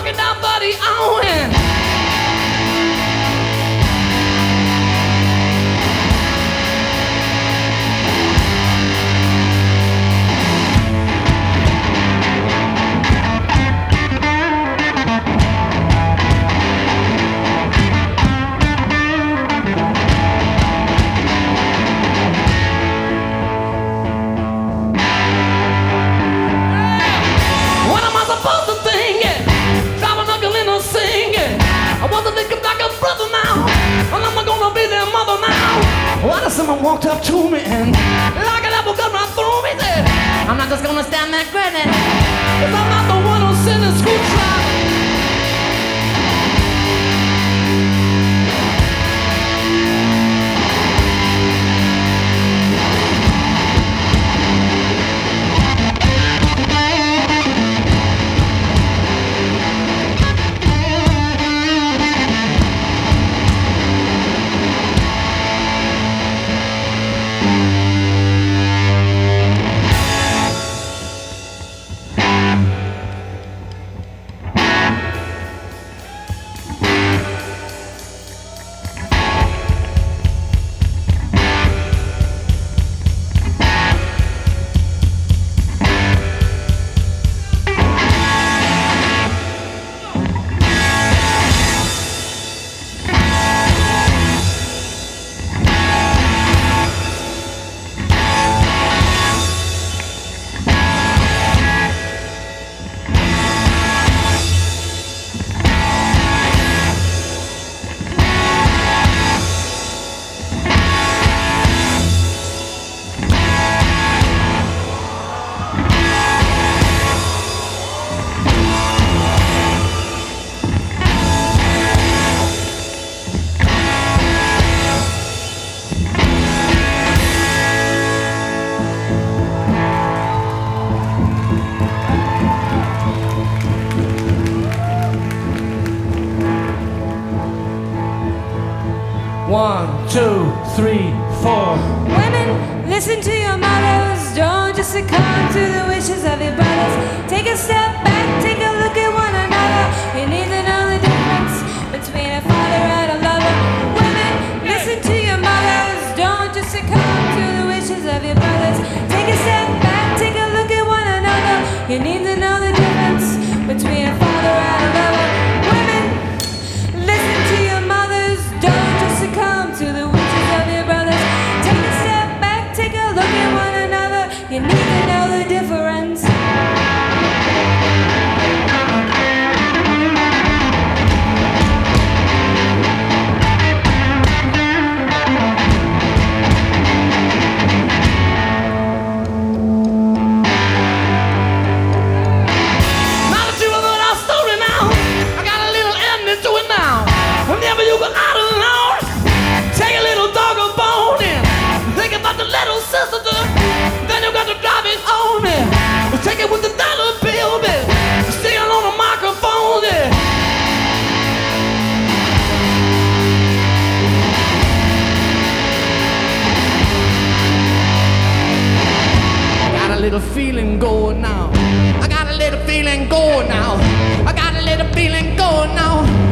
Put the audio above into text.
walking down Buddy Owen. What if someone walked up to me and like an apple cut right through me? Said, I'm not just gonna stand there grinning, 'cause I'm not the one who's in the school trap. One, two, three, four. Women, listen to your mothers. Don't just succumb to the wishes of your brothers. Take a step back, take a look at one another. You need to know the difference between a father and a lover. Women, listen to your mothers. Don't just succumb to the wishes of your brothers. Take a step back, take a look at one another. You need to know the difference between a father and a lover. Women, listen to your mothers. Don't just succumb to the wishes of your brothers. Take a step back, take a look at one another. You need to know the difference. Now that you have heard our story now, I got a little ending to it now. Whenever you go out alone, take a little dog a bone and think about the little sister. Then you got to drive it home and take it with the dollar bill, man. Singing on the microphone, yeah. I got a little feeling going now. I got a little feeling going now. I got a little feeling going now.